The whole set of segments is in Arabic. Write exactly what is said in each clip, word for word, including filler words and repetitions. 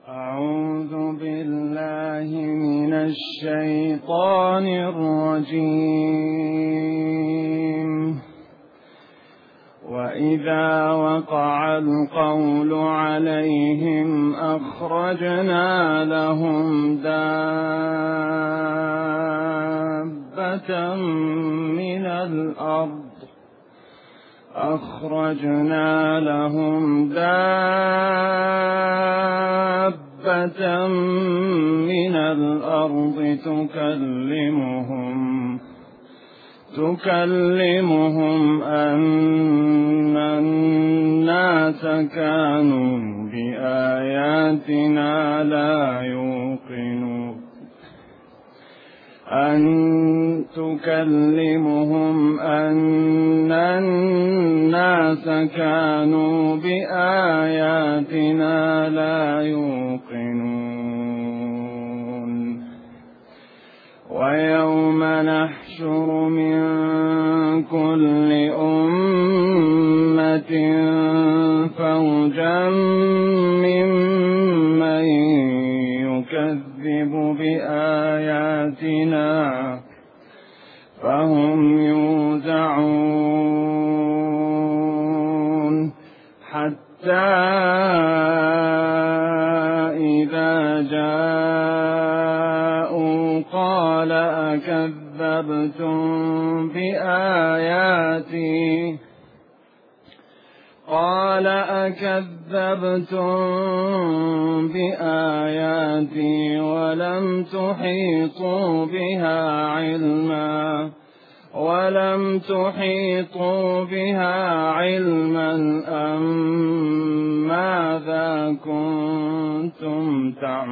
أعوذ بالله من الشيطان الرجيم. وإذا وقع القول عليهم أخرجنا لهم دابة من الأرض أخرجنا لهم دابة من الأرض تكلمهم تكلمهم أن الناس كانوا بآياتنا لا يوقنون أن تكلمهم أن الناس كانوا بآياتنا لا يوقنون ويوم نحشر من كل أمة فوجا ممن يكذب بآياتنا فهم يوزعون حتى إذا جاءوا قال أكذبتم بآياتي قال أكذبتم بآياتي ولم تحيطوا بها علما ولم تحيطوا بها علما أم ماذا كنتم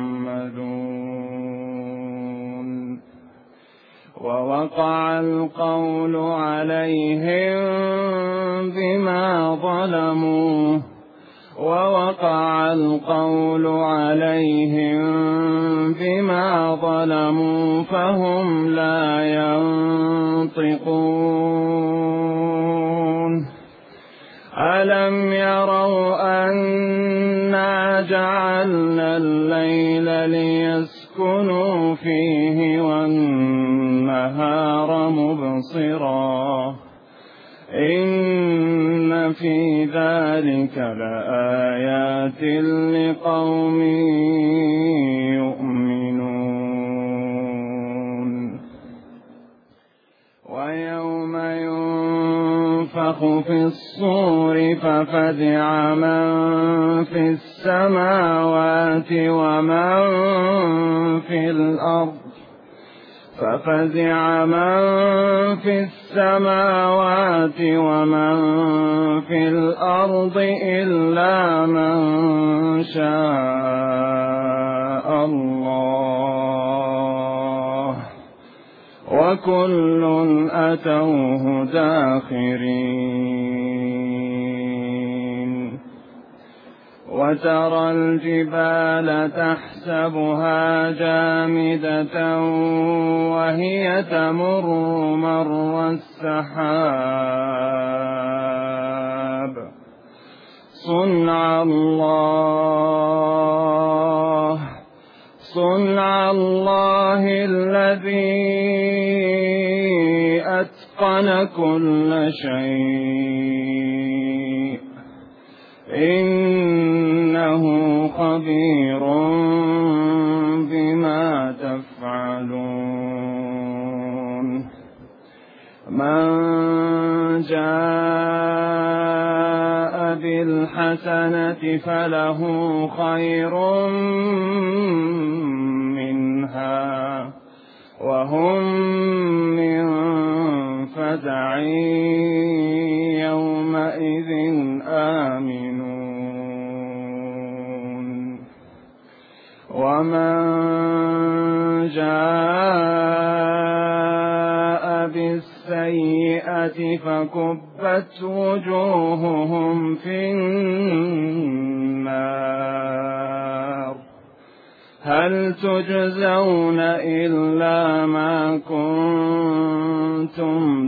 تعملون ووقع القول عليهم بما ظلموا ووقع القول عليهم بما ظلموا فهم لا ينطقون ألم يروا أنا جعلنا الليل ليسكنوا فيه والنهار مبصرا إن في ذلك لآيات لقوم يؤمنون ويوم ينفخ في الصور ففزع من في السماوات ومن في الأرض ففزع من في السماوات ومن في الأرض إلا من شاء الله وكل أتوه داخرين وترى الجبال تحسبها جامدة وهي تمر مر السحاب صنع الله صنع الله الذي أتقن كل شيء إنه خبير بما تفعلون من جاء بالحسنة فله خير منها وهم من فزع يومئذ آمنون ومن جاء بالسيئة فكبت وجوههم في النار هل تجزون إلا ما كنتم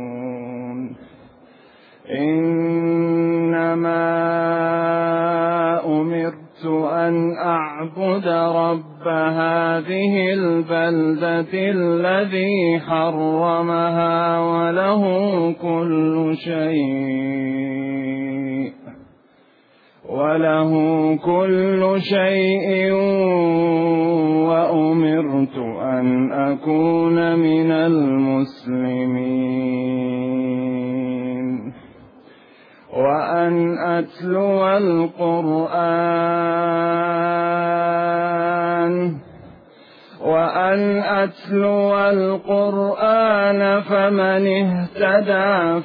تعملون إنما ليعبد رب هذه البلدة الذي حرمها وله كل شيء وله كل شيء وأمرت أن أكون من المسلمين وأن أتلو القرآن وأن أتلو القرآن فمن اهتدى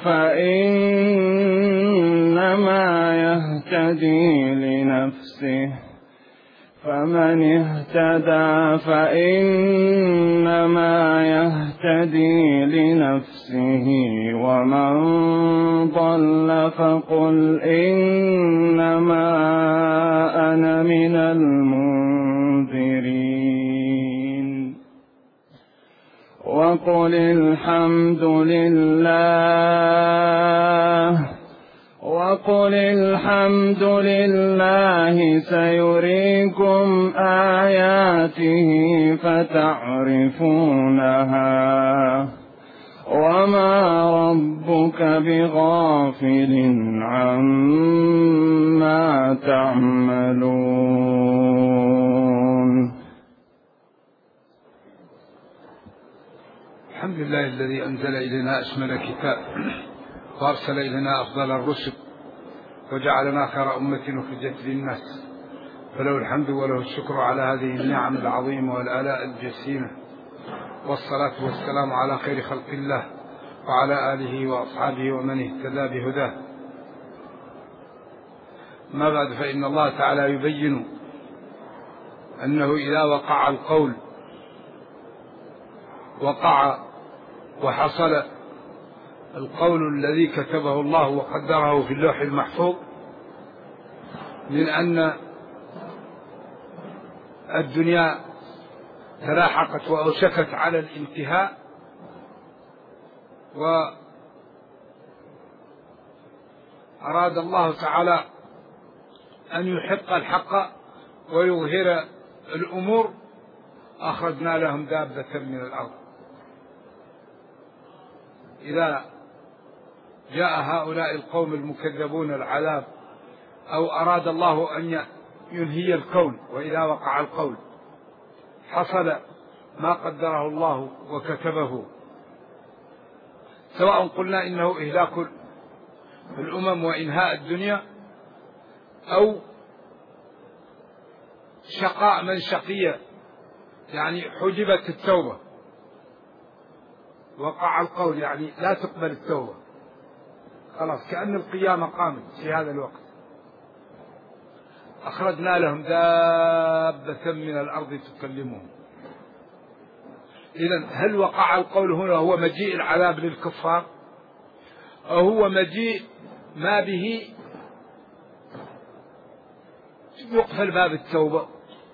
فإنما يهتدي لنفسه فمن اهتدى فإنما يهتدي لنفسه ومن ضل فقل إنما أنا من المنذرين وقل الحمد لله وقل الحمد لله سيريكم آياته فتعرفونها وما ربك بغافل عما تعملون. الحمد لله الذي أنزل إلينا أشمل كتاب وأرسل إلينا أفضل الرسل وجعلنا خير أمة أخرجت للناس، فله الحمد وله الشكر على هذه النعم العظيمة والآلاء الجسيمة، والصلاة والسلام على خير خلق الله وعلى آله وأصحابه ومن اهتدى بهداه. ما بعد، فإن الله تعالى يبين أنه إذا وقع القول وقع وحصل القول الذي كتبه الله وقدره في اللوح المحفوظ من أن الدنيا تلاحقت وأوشكت على الانتهاء، وأراد الله تعالى أن يحق الحق ويظهر الأمور، أخرجنا لهم دابة من الأرض. إذا جاء هؤلاء القوم المكذبون العذاب أو أراد الله أن ينهي الكون، وإذا وقع القول حصل ما قدره الله وكتبه، سواء قلنا إنه إهلاك الأمم وإنهاء الدنيا أو شقاء من شقي، يعني حجبت التوبة، وقع القول يعني لا تقبل التوبة، خلاص كأن القيامة قامت في هذا الوقت. أخرجنا لهم دابة من الأرض تكلمهم. إذن هل وقع القول هنا هو مجيء العذاب للكفار، أو هو مجيء ما به يقفل باب التوبة؟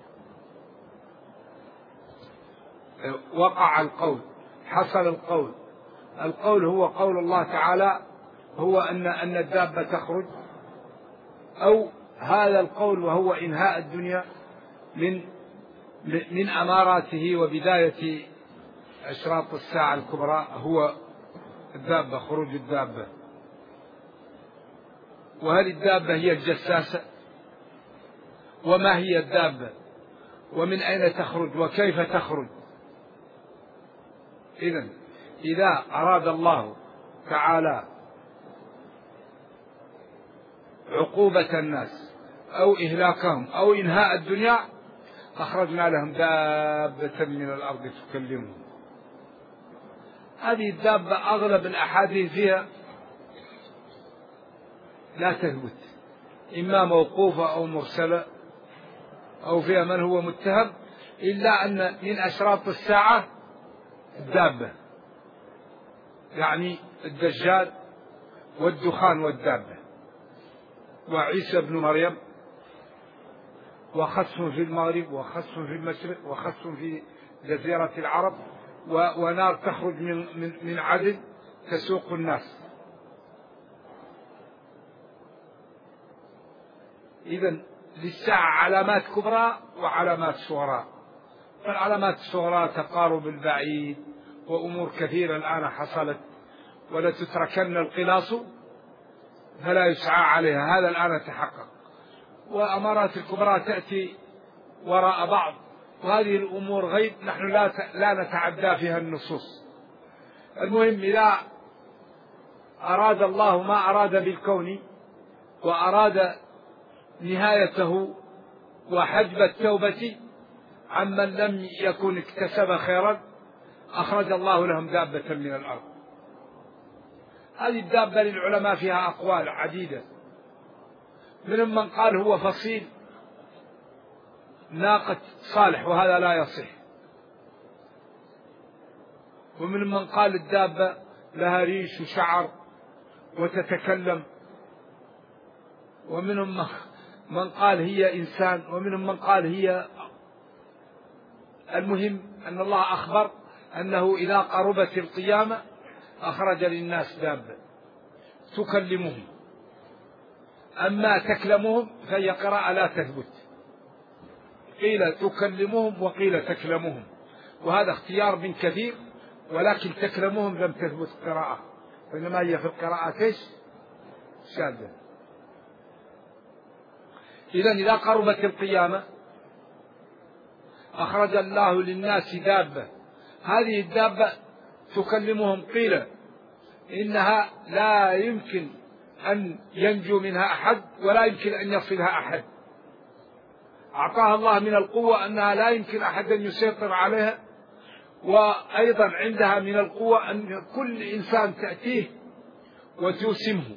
وقع القول، حصل القول. القول هو قول الله تعالى، هو أن أن الدابة تخرج، أو هذا القول وهو إنهاء الدنيا من من أماراته وبداية أشراط الساعة الكبرى هو الدابة، خروج الدابة. وهل الدابة هي الجساسة؟ وما هي الدابة؟ ومن أين تخرج وكيف تخرج؟ إذن إذا أراد الله تعالى عقوبة الناس أو إهلاكهم أو إنهاء الدنيا، أخرجنا لهم دابة من الأرض تكلمهم. هذه الدابة أغلب الأحاديث فيها لا تثبت، إما موقوفة أو مرسلة أو فيها من هو متهم، إلا أن من أشراط الساعة الدابة، يعني الدجال والدخان والدابة، وعيسى ابن مريم، وخسف في المغرب وخسف في المشرق وخسف في جزيرة العرب، ونار تخرج من, من, من عدن تسوق الناس. إذن للساعة علامات كبرى وعلامات صغرى. فالعلامات الصغرى تقارب البعيد وأمور كثيرة الآن حصلت، ولتتركن القلاص فلا يسعى عليها، هذا الآن تحقق. وأمارات الكبرى تأتي وراء بعض، وهذه الأمور غيب نحن لا لا نتعدى فيها النصوص. المهم إذا أراد الله ما أراد بالكون وأراد نهايته وحجب التوبة عمن لم يكن اكتسب خيرا، أخرج الله لهم دابة من الأرض. هذه الدابة للعلماء فيها أقوال عديدة، منهم من قال هو فصيل ناقة صالح وهذا لا يصح، ومنهم من قال الدابة لها ريش وشعر وتتكلم، ومنهم من قال هي إنسان، ومنهم من قال هي. المهم أن الله أخبر أنه إذا قربت القيامة أخرج للناس دابة تكلمهم. أما تكلمهم فهي قراءة لا تثبت، قيل تكلمهم وقيل تكلمهم، وهذا اختيار من كثير، ولكن تكلمهم لم تثبت قراءة، فإنما هي في القراءة ايش؟ شاذة. إذن إذا قربت القيامة أخرج الله للناس دابة، هذه الدابة تكلمهم، قيل إنها لا يمكن أن ينجو منها أحد ولا يمكن أن يصلها أحد، أعطاها الله من القوة أنها لا يمكن أحد أن يسيطر عليها، وأيضا عندها من القوة أن كل إنسان تأتيه وتوسمه.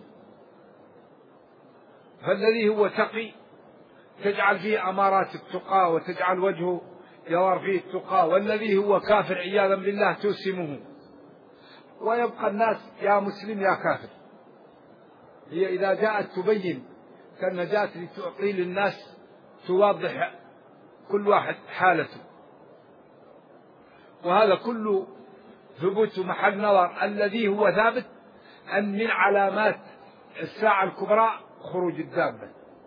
فالذي هو تقي تجعل فيه أمارات التقى وتجعل وجهه يظهر فيه التقى، والذي هو كافر عياذا بالله توسمه. ويبقى الناس يا مسلم يا كافر، هي إذا جاءت تبين كأن جاءت لتعطي للناس توضح كل واحد حالته، وهذا كله ثبوت محل نظر. الذي هو ثابت أن من علامات الساعة الكبرى خروج الدابة.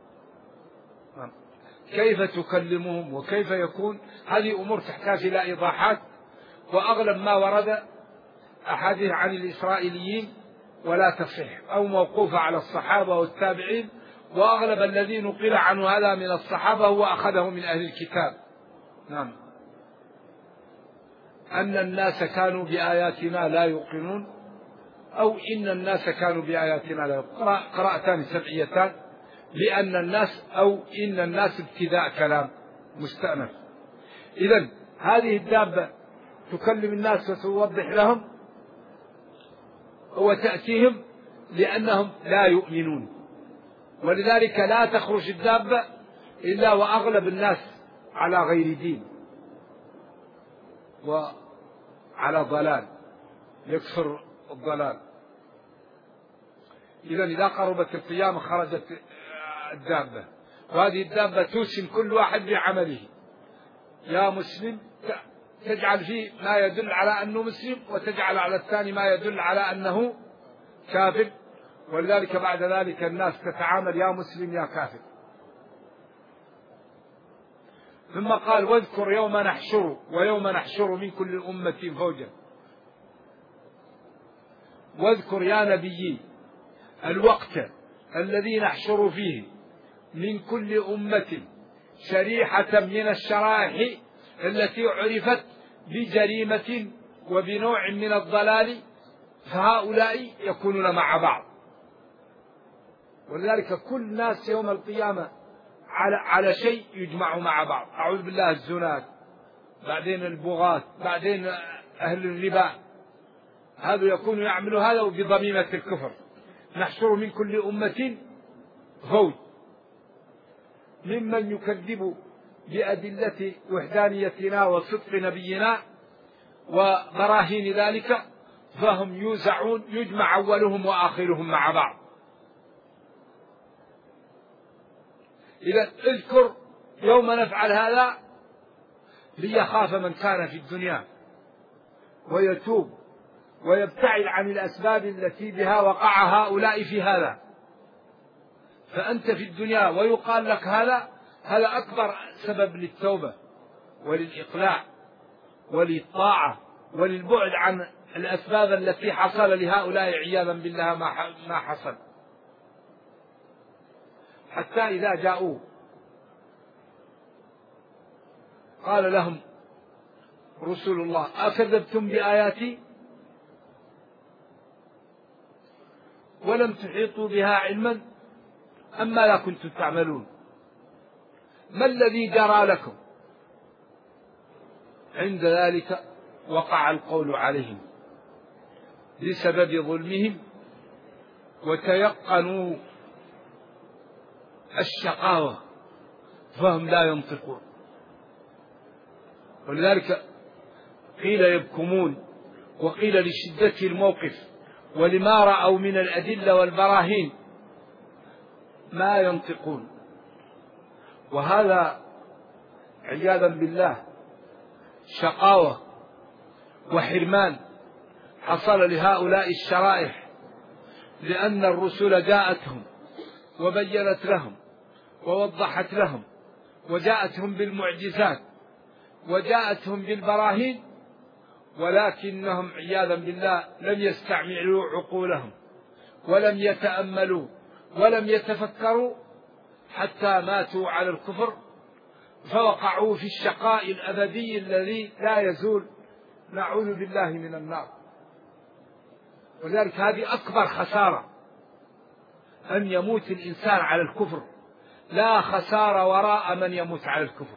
كيف تكلمهم وكيف يكون، هذه أمور تحتاج إلى إيضاحات، وأغلب ما ورد أحاديث عن الإسرائيليين ولا تصح أو موقوفة على الصحابة والتابعين، وأغلب الذي نقل عنه هذا من الصحابة هو أخذه من أهل الكتاب. نعم. أن الناس كانوا بآياتنا لا يوقنون، أو إن الناس كانوا بآياتنا لا يوقنون، قراءتان سبعيتان، لأن الناس أو إن الناس ابتداء كلام مستأنف. إذن هذه الدابة تكلم الناس وتوضح لهم وتأتيهم لأنهم لا يؤمنون، ولذلك لا تخرج الدابة إلا وأغلب الناس على غير دين وعلى ضلال، يكثر الضلال. إذن إذا قربت القيامة خرجت الدابة، وهذه الدابة توسم كل واحد بعمله. يا مسلم تجعل فيه ما يدل على أنه مسلم، وتجعل على الثاني ما يدل على أنه كافر، ولذلك بعد ذلك الناس تتعامل يا مسلم يا كافر. ثم قال واذكر يوم نحشر ويوم نحشر من كل أمة فوجا. واذكر يا نبي الوقت الذي نحشر فيه من كل أمة شريحة من الشرائح التي عرفت بجريمة وبنوع من الضلال، فهؤلاء يكونون مع بعض. ولذلك كل الناس يوم القيامة على, على شيء يجمع مع بعض. أعوذ بالله، الزنات، بعدين البغاة، بعدين أهل الربا، هذا يكون يعمل هذا بضميمة الكفر. نحشر من كل أمة فوج ممن يكذب بأدلة وحدانيتنا وصدق نبينا وبراهين ذلك، فهم يوزعون، يجمع أولهم وآخرهم مع بعض. إذا اذكر يوم نفعل هذا ليخاف من كان في الدنيا ويتوب ويبتعد عن الأسباب التي بها وقع هؤلاء في هذا. فأنت في الدنيا ويقال لك هذا، هذا أكبر سبب للتوبة وللإقلاع وللطاعة وللبعد عن الأسباب التي حصل لهؤلاء عياذا بالله ما حصل. حتى إذا جاءوا قال لهم رسول الله: أكذبتم بآياتي ولم تحيطوا بها علما أم ماذا كنتم تعملون؟ ما الذي جرى لكم؟ عند ذلك وقع القول عليهم بسبب ظلمهم وتيقنوا الشقاوة فهم لا ينطقون. ولذلك قيل يبكمون، وقيل لشدة الموقف ولما رأوا من الأدلة والبراهين ما ينطقون. وهذا عياذا بالله شقاوة وحرمان حصل لهؤلاء الشرائح، لأن الرسل جاءتهم وبينت لهم ووضحت لهم وجاءتهم بالمعجزات وجاءتهم بالبراهين، ولكنهم عياذا بالله لم يستعملوا عقولهم ولم يتأملوا ولم يتفكروا حتى ماتوا على الكفر، فوقعوا في الشقاء الأبدي الذي لا يزول، نعوذ بالله من النار. ولذلك هذه أكبر خسارة، أن يموت الإنسان على الكفر، لا خسارة وراء من يموت على الكفر.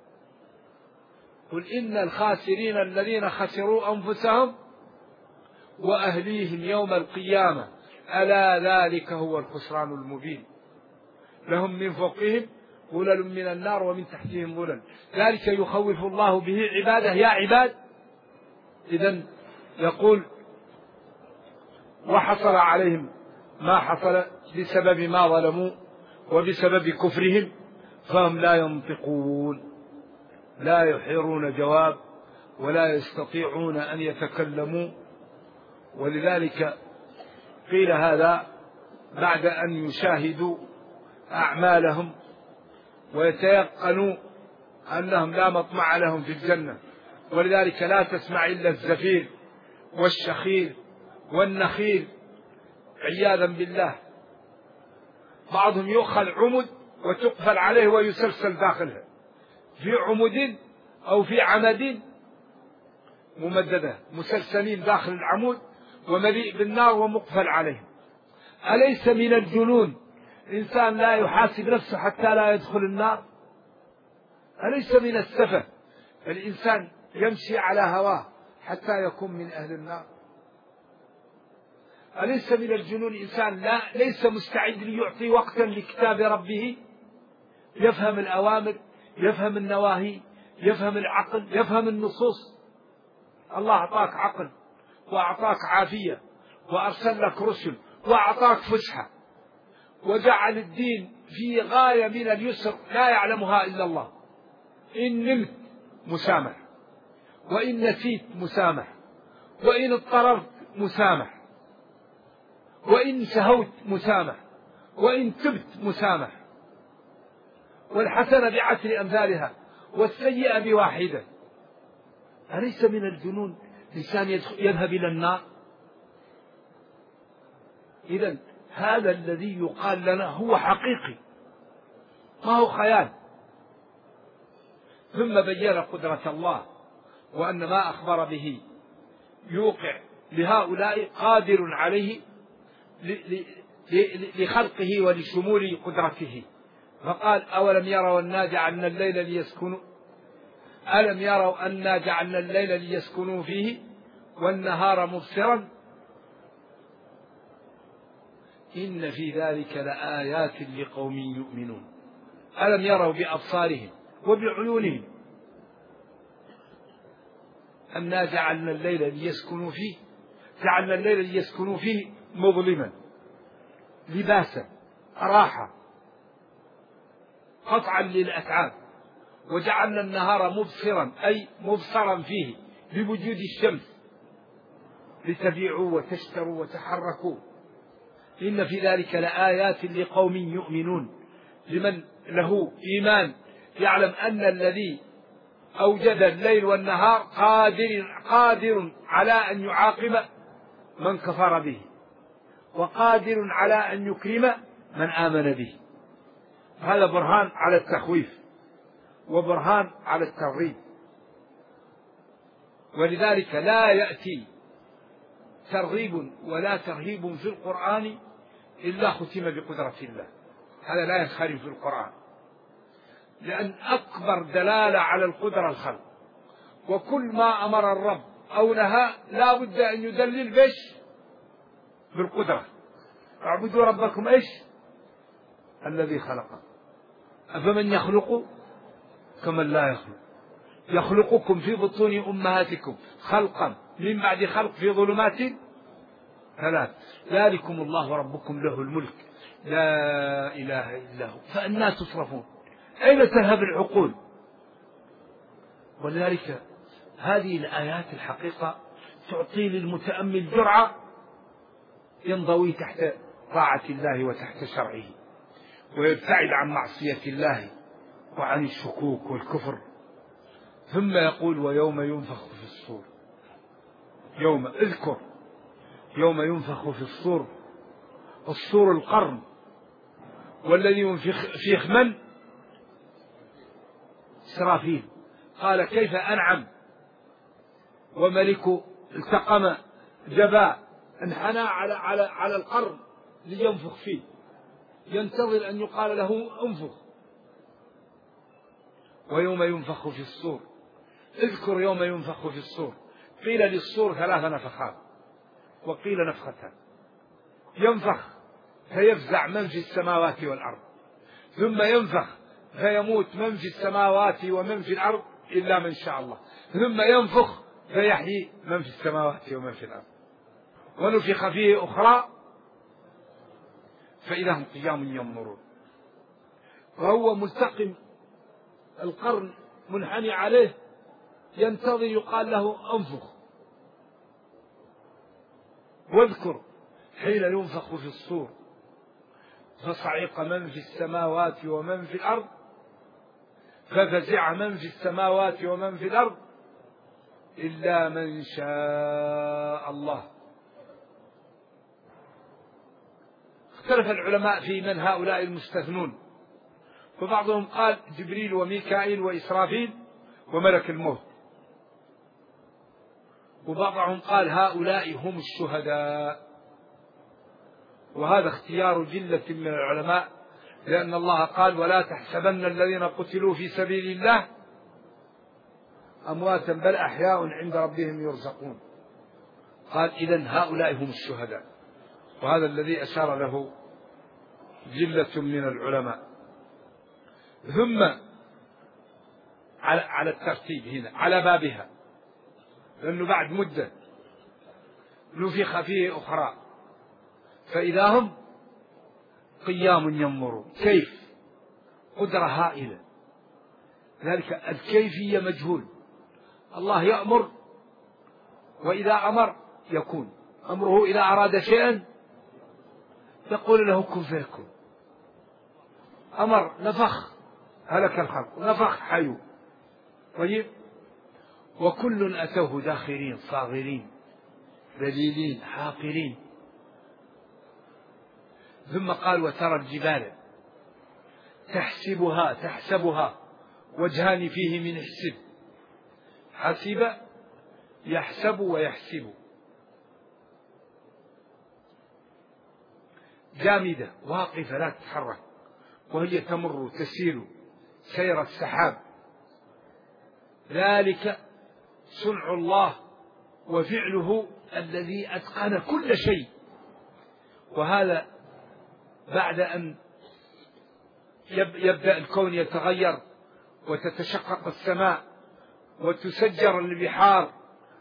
قل إن الخاسرين الذين خسروا أنفسهم وأهليهم يوم القيامة ألا ذلك هو الخسران المبين. لهم من فوقهم ظلل من النار ومن تحتهم ظلل، ذلك يخوف الله به عباده يا عباد. إذن يقول: وحصل عليهم ما حصل بسبب ما ظلموا وبسبب كفرهم فهم لا ينطقون، لا يحيرون جواب ولا يستطيعون أن يتكلموا. ولذلك قيل هذا بعد أن يشاهدوا أعمالهم ويتيقنوا أنهم لا مطمع لهم في الجنة. ولذلك لا تسمع إلا الزفير والشخير والنخيل عياذا بالله. بعضهم يؤخذ عمد وتقفل عليه ويسلسل داخلها في عمود أو في عمد ممددة، مسلسلين داخل العمود ومليء بالنار ومقفل عليه. أليس من الجنون إنسان لا يحاسب نفسه حتى لا يدخل النار؟ أليس من السفه الإنسان يمشي على هواه حتى يكون من أهل النار؟ أليس من الجنون إنسان لا ليس مستعد ليعطي وقتا لكتاب ربه، يفهم الأوامر، يفهم النواهي، يفهم العقل، يفهم النصوص. الله أعطاك عقل وأعطاك عافية وأرسل لك رسل وأعطاك فسحة وجعل الدين في غاية من اليسر لا يعلمها إلا الله. إن نمت مسامح، وإن نسيت مسامح، وإن اضطررت مسامح، وإن سهوت مسامح، وإن تبت مسامح. والحسنة بعشر أمثالها والسيئة بواحدة. أليس من الجنون إنسان يذهب إلى النار؟ إذن هذا الذي يقال لنا هو حقيقي ما هو خيال. ثم بين قدرة الله وأن ما أخبر به يوقع لهؤلاء قادر عليه لخلقه ولشمول قدرته. فقال: أولم يروا أنا جعلنا الليل ليسكنوا ألم يروا أنا جعلنا الليل ليسكنوا فيه والنهار مبصرا إن في ذلك لآيات لقوم يؤمنون. ألم يروا بأبصارهم وبعيونهم أنا جعلنا الليل ليسكنوا فيه، جعلنا الليل ليسكنوا فيه مظلما لباسا راحة قطعا للأتعاب، وجعلنا النهار مبصرا أي مبصرا فيه بوجود الشمس لتبيعوا وتشتروا وتحركوا. إن في ذلك لآيات لقوم يؤمنون، لمن له إيمان يعلم أن الذي أوجد الليل والنهار قادر, قادر على أن يعاقب من كفر به، وقادر على أن يكرم من آمن به. هذا برهان على التخويف وبرهان على الترغيب. ولذلك لا يأتي ترغيب ولا ترهيب في القرآن إلا ختم بقدرة الله. هذا لا ينخرم في القرآن، لأن أكبر دلالة على القدرة الخلق، وكل ما أمر الرب أو نهى لا بد أن يدلل بش بالقدرة. اعبدوا ربكم إيش الذي خلقه أفمن يخلق كمن لا يخلق، يخلقكم في بطون أمهاتكم خلقا من بعد خلق في ظلمات ثلاث، ذلكم الله ربكم له الملك لا إله إلا هو فأنى تصرفون؟ أين تذهب العقول؟ ولذلك هذه الآيات الحقيقة تعطي للمتأمل جرعة ينضوي تحت طاعة الله وتحت شرعه، ويبتعد عن معصية الله وعن الشكوك والكفر. ثم يقول ويوم ينفخ في الصور، يوم اذكر يوم ينفخ في الصور، الصور القرن، والذي ينفخ فيه من؟ إسرافيل. قال كيف أنعم وملك التقم جباء انحنى على على على القرن لينفخ فيه، ينتظر أن يقال له انفخ. ويوم ينفخ في الصور، اذكر يوم ينفخ في الصور، قيل للصور ثلاث نفخات وقيل نفختان، ينفخ فيفزع من في السماوات والأرض، ثم ينفخ فيموت من في السماوات ومن في الأرض إلا من شاء الله، ثم ينفخ فيحيي من في السماوات ومن في الأرض. ونفخ فيه أخرى فإذا هم قيام ينظرون. وهو ملتقم القرن منحني عليه ينتظر يقال له انفخ. واذكر حين ينفخ في الصور فصعق من في السماوات ومن في الأرض، ففزع من في السماوات ومن في الأرض إلا من شاء الله. اختلف العلماء في من هؤلاء المستثنون، فبعضهم قال جبريل وميكائيل وإسرافيل وملك الموت، وبعضهم قال هؤلاء هم الشهداء. وهذا اختيار جلة من العلماء، لأن الله قال ولا تحسبن الذين قتلوا في سبيل الله أمواتا بل أحياء عند ربهم يرزقون. قال إذن هؤلاء هم الشهداء، وهذا الذي أشار له جلة من العلماء. ثم على, على الترتيب هنا على بابها، لأنه بعد مدة نفخ فيه أخرى فإذا هم قيام ينظرون. كيف؟ قدرة هائلة، ذلك الكيفية مجهول. الله يأمر، وإذا أمر يكون أمره، إذا أراد شيئا يقول له كن فيكون. أمر نفخ هلك الخلق، نفخ حيو. طيب، وكل أتوه داخرين صاغرين ذليلين حاقرين. ثم قال وترى الجبال تحسبها تحسبها وجهان فيه من حسب، حسب يحسب ويحسب، جامدة واقفة لا تتحرك، وهي تمر تسير سير السحاب. ذلك صنع الله وفعله الذي أتقن كل شيء. وهذا بعد أن يبدأ الكون يتغير وتتشقق السماء وتسجر البحار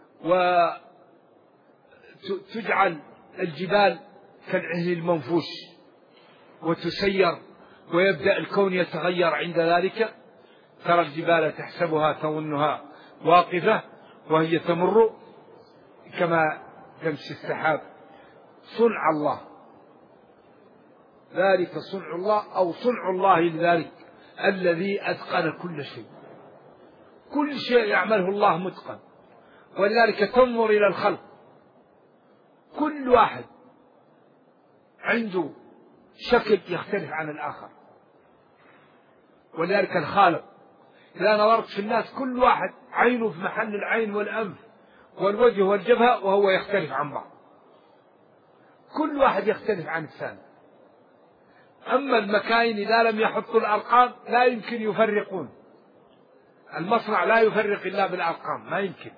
وتجعل الجبال كالعهن المنفوش وتسير، ويبدأ الكون يتغير. عند ذلك ترى الجبال تحسبها تظنها واقفة وهي تمر كما تمشي السحاب. صنع الله ذلك صنع الله أو صنع الله لذلك الذي أتقن كل شيء. كل شيء يعمله الله متقن. ولذلك تنظر إلى الخلق، كل واحد عنده شكل يختلف عن الآخر. ولذلك الخالق إذا نظرت في الناس كل واحد عينه في محل العين والأنف والوجه والجبهة وهو يختلف عن بعض، كل واحد يختلف عن الثاني. أما المكاين إذا لم يحطوا الأرقام لا يمكن يفرقون. المصنع لا يفرق إلا بالأرقام، ما يمكن.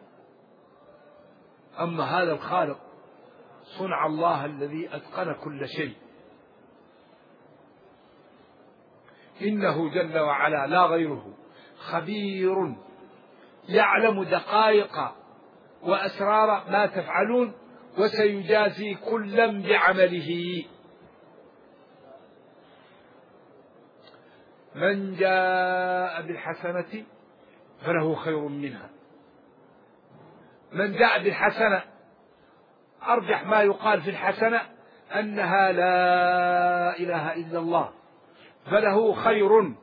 أما هذا الخالق صنع الله الذي أتقن كل شيء. إنه جل وعلا لا غيره خبير يعلم دقائق وأسرار ما تفعلون وسيجازي كلا بعمله. من جاء بالحسنة فله خير منها. من جاء بالحسنة أرجح ما يقال في الحسنة أنها لا إله إلا الله، فله خير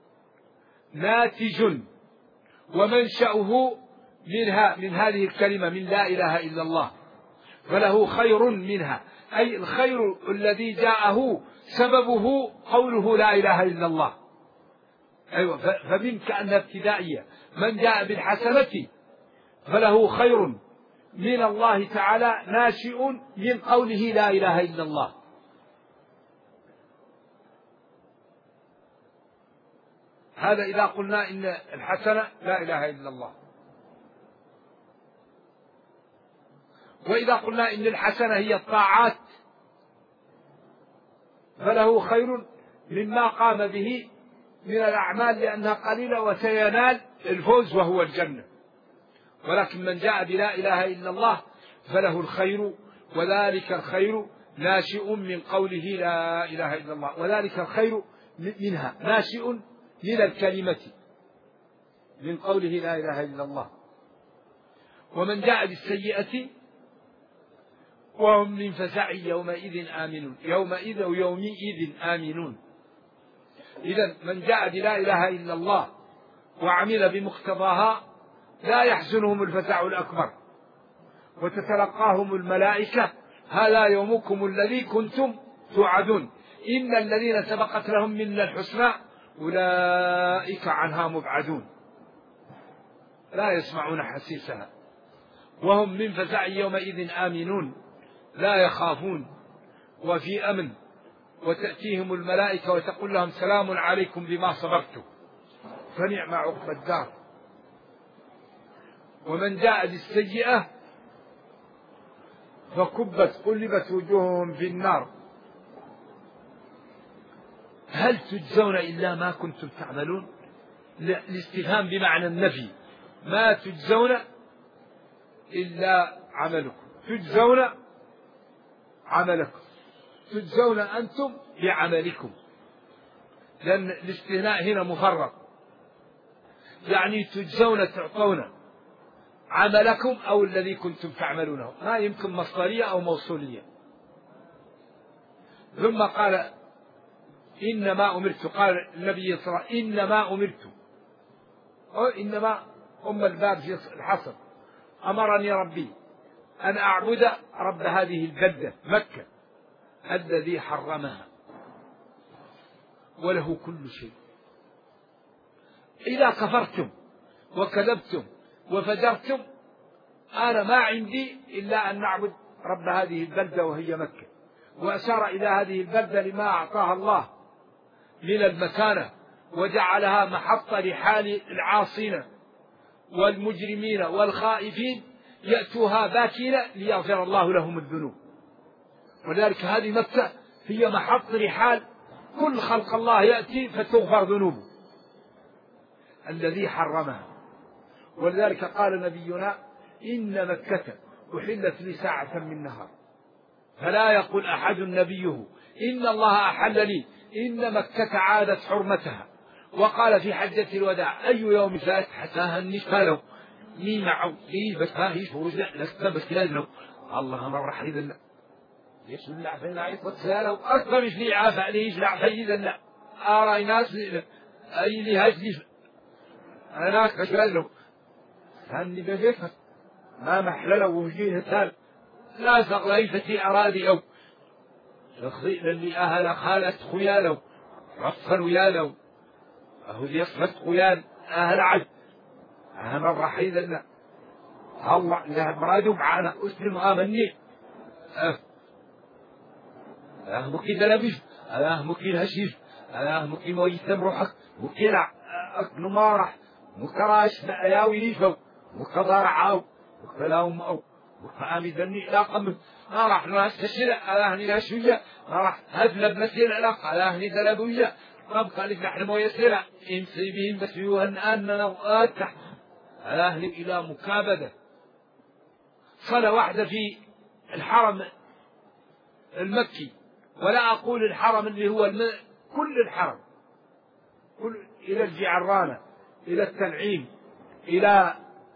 ناتج ومنشأه منها، من هذه الكلمة من لا إله إلا الله، فله خير منها، أي الخير الذي جاءه سببه قوله لا إله إلا الله. أيوة، فمن كأنها ابتدائية. من جاء بالحسنة فله خير من الله تعالى ناشئ من قوله لا إله إلا الله. هذا إذا قلنا إن الحسنة لا إله إلا الله. وإذا قلنا إن الحسنة هي الطاعات فله خير مما قام به من الأعمال لأنها قليلة وسينال الفوز وهو الجنة. ولكن من جاء بلا إله إلا الله فله الخير، وذلك الخير ناشئ من قوله لا إله إلا الله، وذلك الخير منها ناشئ من الكلمة من قوله لا إله إلا الله. ومن جاء بالسيئة وهم من فزع يومئذ آمنون، يومئذ ويومئذ آمنون. إذن من جاء بلا إله إلا الله وعمل بمقتضاها لا يحزنهم الفزع الأكبر، وتتلقاهم الملائكة هذا يومكم الذي كنتم توعدون، إن الذين سبقت لهم من الحسنى أولئك عنها مبعدون لا يسمعون حسيسها وهم من فزع يومئذ آمنون لا يخافون وفي أمن، وتأتيهم الملائكة وتقول لهم سلام عليكم بما صبرتم فنعم عقبى الدار. ومن جاء بالسيئة فكبت قلبت وجوههم في النار هل تجزون إلا ما كنتم تعملون؟ الاستفهام بمعنى النفي، ما تجزون إلا عملكم، تجزون عملكم، تجزون أنتم بعملكم، لأن الاستثناء هنا مفرق، يعني تجزون تعطون عملكم أو الذي كنتم تعملونه، ما يمكن مصدرية أو موصولية. ثم قال إنما أمرت، قال النبي صلى الله عليه وسلم إنما أمرت، أو إنما أم الباب في الحصر، أمرني ربي أن أعبد رب هذه البلدة مكة الذي حرمها وله كل شيء. إذا كفرتم وكذبتم وفجرتم أنا ما عندي إلا أن نعبد رب هذه البلدة وهي مكة. وأشار إلى هذه البلدة لما أعطاها الله من المكانة وجعلها محط رحال العاصين والمجرمين والخائفين يأتوها باكين ليغفر الله لهم الذنوب. ولذلك هذه مكة هي محط رحال كل خلق الله يأتي فتغفر ذنوبه الذي حرمها. ولذلك قال نبينا إن مكة أحلت لي ساعة من نهار، فلا يقول أحد نبيه إن الله أحل لي، إن مكة عادت حرمتها. وقال في حجة الوداع أي يوم فات حتاها النشفالو مي معو إيه بس هاهي فرجع لست بس لازلو الله أمر رحيد الله يشلع في العيط وتساله أكثر مش لي عافى عليه يشلع فيدا لا أرى ناس أي لي هجلي أنا كشله هني بجفت ما محلله وجيه ثال لا سقليفتي أرادي أو شخصي اللي أهل خالت خياله رفل وياله أهو يصفت خيال أهل عد أهم الرحيد لا الله لا برادو معانا أسلم آمني أه أه مكي دلبيش أه مكي الهشيش أه مكي مويتم روحك مكي لا أكل مارح مكراش نأياوي ليشو مكضار عاو مكلاهم أو مكامي دني لا قم ما راح ناس تشيل على هني لا شوية ما راح هذل بمسير علاقة على هني دلبوية ما بقى لك نحن مويسيرة إمسي بهم بس يوهن أن نغاتح على أهل إلى مكابدة صلاة واحدة في الحرم المكي ولا أقول الحرم اللي هو الم... كل الحرم كل إلى الجعرانة إلى التنعيم إلى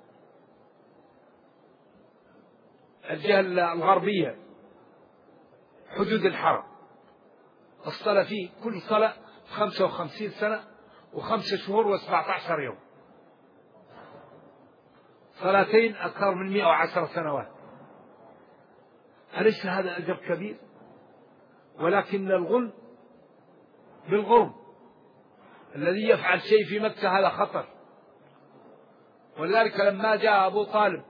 الجهة الغربية حدود الحرم الصلاة فيه كل صلاة خمسة وخمسين سنة وخمسة شهور وسبعة عشر يوم صلاتين أكثر من مئة وعشر سنوات أليس هذا أجر كبير؟ ولكن الغل بالغرب الذي يفعل شيء في مكة هذا خطر. ولذلك لما جاء أبو طالب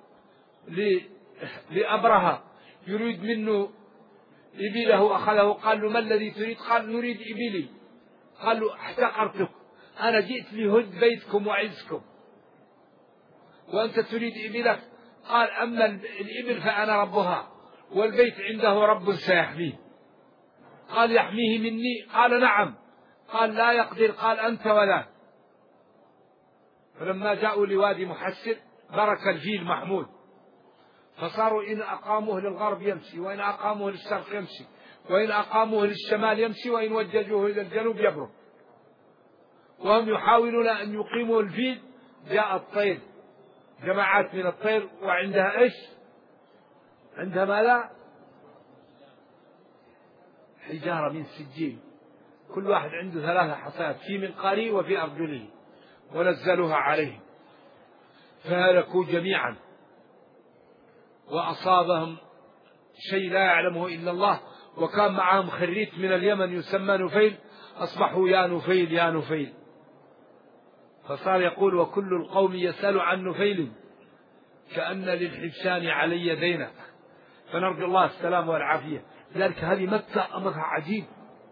لأبرهة يريد منه إبله أخذه قال له ما الذي تريد؟ قال نريد إبلي. قال له احتقرتك أنا جئت لهد بيتكم وعزكم وأنت تريد إبلك. قال أما الإبل فأنا ربها والبيت عنده رب سيحميه. قال يحميه مني؟ قال نعم. قال لا يقدر. قال أنت ولا. فلما جاءوا لوادي محسر برك الفيل محمود فصاروا إن أقاموه للغرب يمشي وإن أقاموه للشرق يمشي وإن أقاموه للشمال يمشي وإن وججوه إلى الجنوب يبرك. وهم يحاولون أن يقيموا الفيل. جاء الطير جماعات من الطير وعندها إيش؟ عندها ماذا؟ حجارة من سجيل كل واحد عنده ثلاثة حصيات في منقاره وفي أرجله ونزلوها عليهم فهلكوا جميعا وأصابهم شيء لا يعلمه إلا الله. وكان معهم خريت من اليمن يسمى نفيل أصبحوا يا نفيل يا نفيل. فصار يقول وكل القوم يسأل عن نفيل كأن للحبشان علي دينا. فنرجو الله السلام والعافية. لذلك هذه مكة أمرها عجيب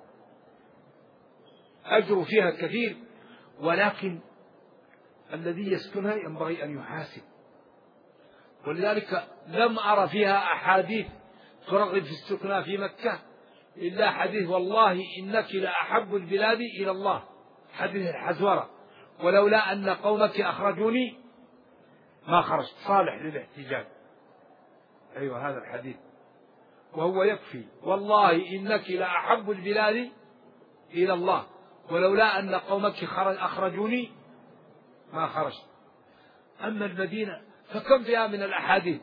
أجر فيها كثير ولكن الذي يسكنها ينبغي أن يحاسب. ولذلك لم أرى فيها أحاديث ترغب في السكنى في مكة إلا حديث والله إنك لأحب البلاد إلى الله حديث الحزورة ولولا أن قومك أخرجوني ما خرجت صالح للاحتجاج. أيوة هذا الحديث وهو يكفي والله إنك لأحب البلاد إلى الله ولولا أن قومك أخرجوني ما خرجت. أما المدينة فكم فيها من الأحاديث؟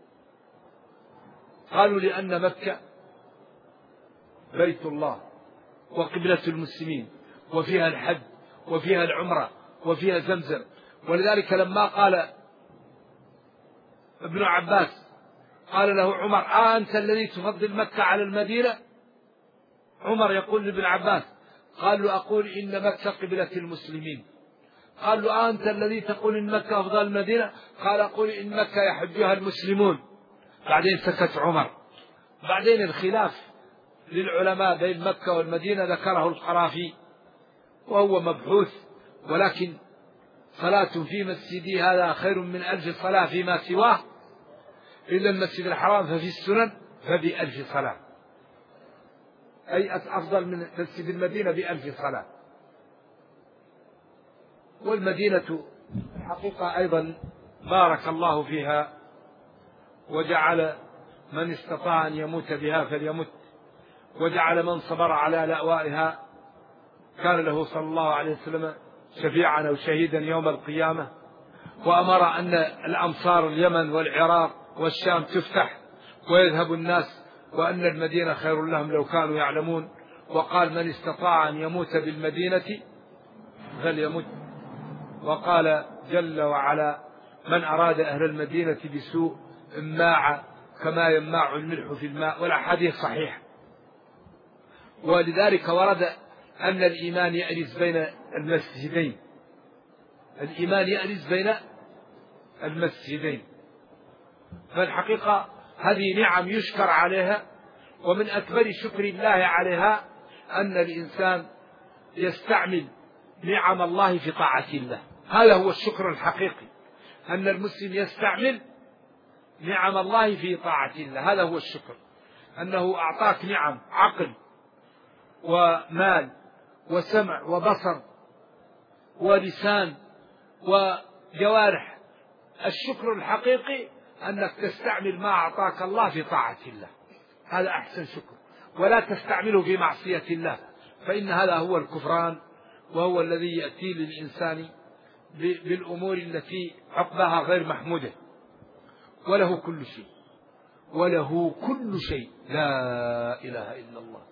قالوا لأن مكة بيت الله وقبلة المسلمين وفيها الحج وفيها العمرة وفيها زمزم. ولذلك لما قال ابن عباس قال له عمر آه أنت الذي تفضل مكة على المدينة؟ عمر يقول لابن عباس قال له أقول إن مكة قبلة المسلمين. قال له آه أنت الذي تقول إن مكة أفضل المدينة؟ قال أقول إن مكة يحجها المسلمون. بعدين سكت عمر. بعدين الخلاف للعلماء بين مكة والمدينة ذكره القرافي وهو مبحوث ولكن صلاة في مسجدي هذا خير من ألف صلاة فيما سواه إلا المسجد الحرام ففي السنن فبألف صلاة أي أفضل من مسجد المدينة بألف صلاة. والمدينة حقيقة أيضا بارك الله فيها وجعل من استطاع أن يموت بها فليمت وجعل من صبر على لأوائها كان له صلى الله عليه وسلم شفيعا أو شهيدا يوم القيامة. وأمر أن الأمصار اليمن والعراق والشام تفتح ويذهب الناس وأن المدينة خير لهم لو كانوا يعلمون، وقال من استطاع أن يموت بالمدينة فليمت، وقال جل وعلا من أراد أهل المدينة بسوء اماع كما يماع الملح في الماء، والأحاديث صحيح. ولذلك ورد أن الإيمان يأنس بين المسجدين، الإيمان يأنس بين المسجدين. فالحقيقة هذه نعم يشكر عليها، ومن أكبر شكر الله عليها أن الإنسان يستعمل نعم الله في طاعة الله. هذا هو الشكر الحقيقي، أن المسلم يستعمل نعم الله في طاعة الله. هذا هو الشكر، أنه أعطاك نعم عقل ومال وسمع وبصر ولسان وجوارح. الشكر الحقيقي أنك تستعمل ما أعطاك الله في طاعة الله، هذا أحسن شكر، ولا تستعمله في معصية الله، فإن هذا هو الكفران، وهو الذي يأتي للإنسان بالأمور التي عقبها غير محمودة. وله كل شيء، وله كل شيء، لا إله إلا الله.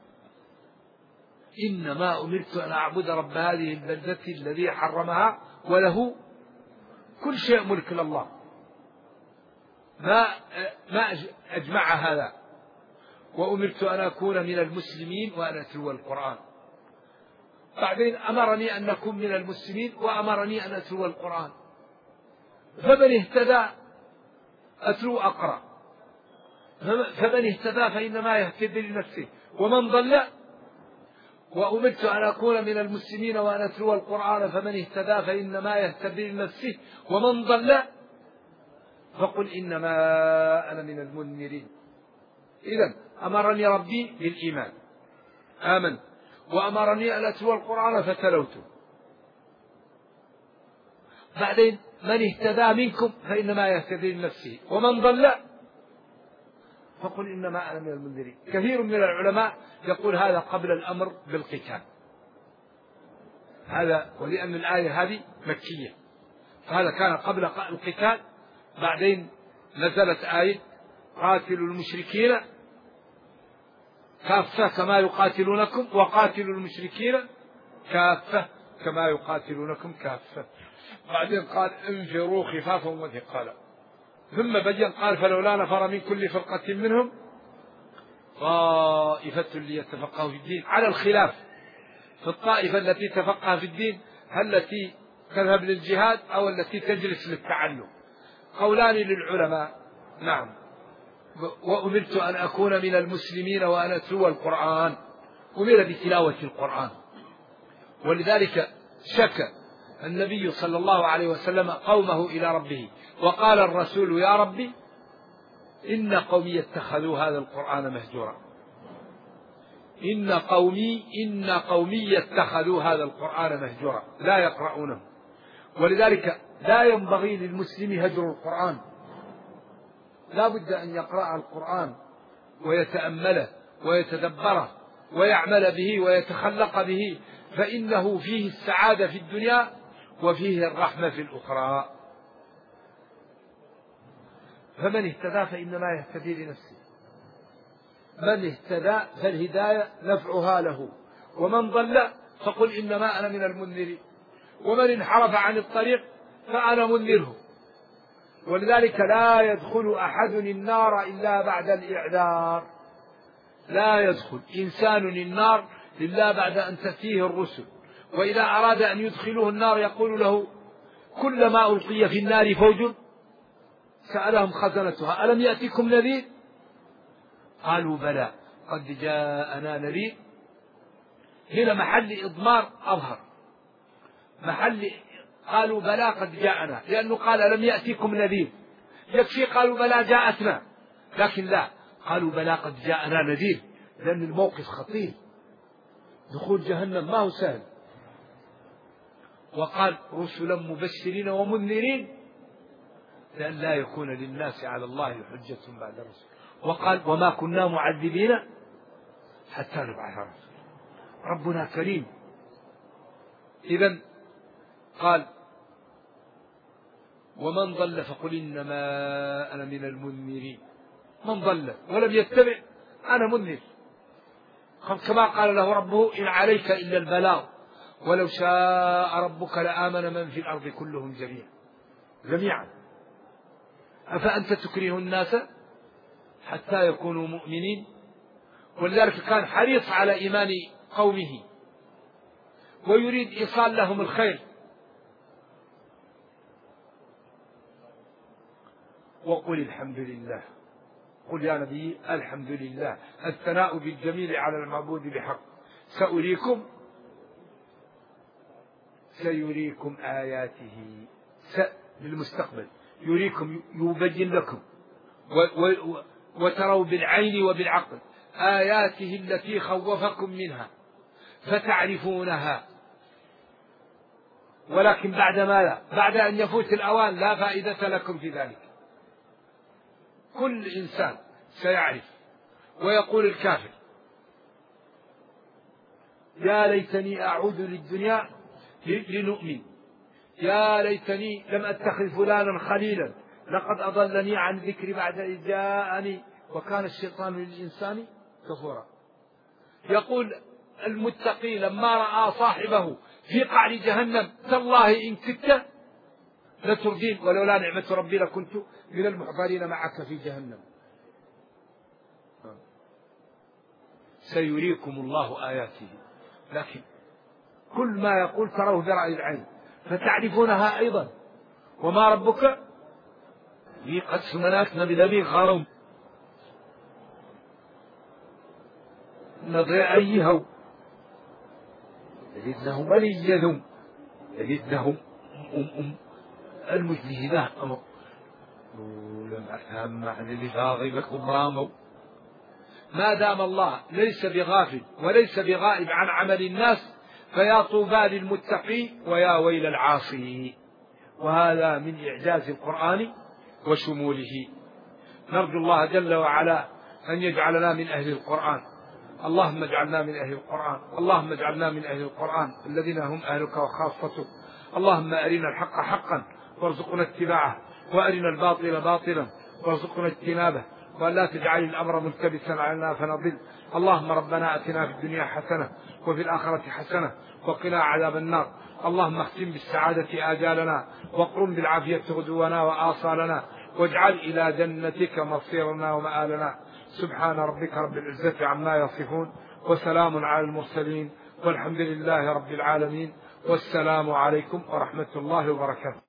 إنما أمرت أن أعبد رب هذه البلدة الذي حرمها وله كل شيء ملك لله. ما ما أجمع هذا. وأمرت أن أكون من المسلمين وأن أتلو القرآن. بعدين أمرني أن أكون من المسلمين وأمرني أن أتلو القرآن. فمن اهتدى أتلو أقرأ، فمن اهتدى فإنما يهتدي لنفسه، ومن ضل. وأمرت أن أكون من المسلمين وأن أتلو القرآن، فمن اهتدى فإنما يهتدي لنفسه، ومن ضل فقل إنما أنا من المنذرين. إذن أمرني ربي بالإيمان آمن، وأمرني أن أتلو القرآن فتلوته. بعدين من اهتدى منكم فإنما يهتدي لنفسه، ومن ضل فقل إنما أنا من المنذرين. كثير من العلماء يقول هذا قبل الأمر بالقتال، هذا ولأن الآية هذه مكية، فهذا كان قبل القتال. بعدين نزلت آية قاتلوا المشركين كافة كما يقاتلونكم وقاتلوا المشركين كافة كما يقاتلونكم كافة. بعدين قال انفروا خفافا وثقالا. ثم بين قال فلولا نفر من كل فرقة منهم طائفة ليتفقهوا في الدين، على الخلاف في الطائفة التي تفقه في الدين، هل التي تذهب للجهاد أو التي تجلس للتعلم. قولان للعلماء. نعم. وأمرت أن أكون من المسلمين وأن أتلو القرآن، أمر بتلاوة القرآن. ولذلك شكى النبي صلى الله عليه وسلم قومه إلى ربه، وقال الرسول يا ربي إن قومي اتخذوا هذا القرآن مهجورا. إن قومي إن قومي اتخذوا هذا القرآن مهجورا، لا يقرؤونه. ولذلك لا ينبغي للمسلم هجر القرآن، لا بد أن يقرأ القرآن ويتأمله ويتدبره ويعمل به ويتخلق به، فإنه فيه السعادة في الدنيا وفيه الرحمة في الأخرى. فمن اهتدى فإنما يهتدي لنفسه، من اهتدى فالهداية نفعها له، ومن ضل فقل إنما أنا من المنذرين، ومن انحرف عن الطريق فأنا منذره. ولذلك لا يدخل أحد النار إلا بعد الإعذار، لا يدخل إنسان النار إلا بعد أن تأتيه الرسل، وإذا أراد أن يدخله النار يقول له كلما ألقي في النار فوج سألهم خزنتها ألم يأتكم نذير؟ قالوا بلى قد جاءنا نذير. هنا محل إضمار أظهر، محل قالوا بلى قد جاءنا، لأنه قال ألم يأتكم نذير، يكفي قالوا بلى جاءتنا، لكن لا، قالوا بلى قد جاءنا نذير، لأن الموقف خطير، دخول جهنم ما هو سهل. وقال رسلا مبشرين ومنذرين لأن لا يكون للناس على الله حجة بعد الرسل. وقال وما كنا معذبين حتى نبعث رسولا، ربنا كريم. إذن قال ومن ضل فقل إنما أنا من المنذرين. من ضل ولم يتبع أنا مذنب. كما قال له ربه إن عليك إلا البلاغ ولو شاء ربك لآمن من في الأرض كلهم جميعا جميعا أفأنت تكره الناس حتى يكونوا مؤمنين. ولذلك كان حريص على إيمان قومه ويريد إيصال لهم الخير. وقل الحمد لله، قل يا نبي الحمد لله، الثناء بالجميل على المعبود بحق. سأريكم سيريكم آياته، س للمستقبل، يريكم يبين لكم وتروا بالعين وبالعقل آياته التي خوفكم منها فتعرفونها. ولكن بعد ماذا؟ بعد أن يفوت الأوان لا فائدة لكم في ذلك. كل إنسان سيعرف. ويقول الكافر يا ليتني أعود للدنيا لنؤمن، يا ليتني لم أتخذ فلانا خليلا لقد أضلني عن ذكري بعد إذ جاءني وكان الشيطان للإنسان كفورا. يقول المتقي لما رأى صاحبه في قعر جهنم تالله إن كدت لتردين ولولا نعمة ربي لكنت من المحضرين معك في جهنم. سيريكم الله آياته، لكن كل ما يقول تروه برأي العين فتعرفونها أيضا. وما ربك لي قد سمناكنا بذبي غارم نضيع أيها يجدنهم وليذهم يجدنهم أم أم المجلدات أمر لم أفهم عن اللي غاضبكم راموا. ما دام الله ليس بغافل وليس بغائب عن عمل الناس فيا طوبى للمتقي ويا ويل العاصي. وهذا من إعجاز القرآن وشموله. نرجو الله جل وعلا أن يجعلنا من أهل القرآن. اللهم اجعلنا من أهل القرآن، اللهم اجعلنا من أهل القرآن الذين هم أهلك وخاصتك. اللهم أرنا الحق حقا وارزقنا اتباعه، وأرنا الباطل باطلا وارزقنا اجتنابه، ولا تجعل الأمر ملتبسا علينا فنضل. اللهم ربنا أتنا في الدنيا حسنة وفي الآخرة حسنة وقنا عذاب النار. اللهم اختم بالسعادة آجالنا واقرم بالعافية غدونا وآصالنا واجعل إلى جنتك مصيرنا ومآلنا. سبحان ربك رب العزة عما يصفون وسلام على المرسلين والحمد لله رب العالمين. والسلام عليكم ورحمة الله وبركاته.